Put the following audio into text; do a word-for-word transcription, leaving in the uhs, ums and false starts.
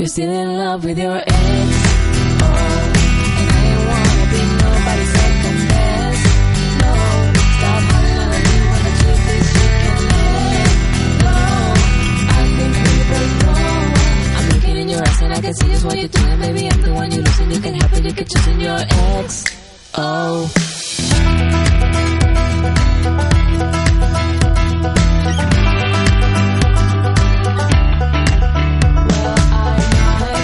You're still in love with your ex. Oh, and I ain't wanna be nobody's second best. No, stop holding on to me when the truth is you can let go. I think we both know. I'm looking in your eyes and I can see just what you're doing. Baby, I'm the one you listen. You can help it, you can choose in your ex. Oh.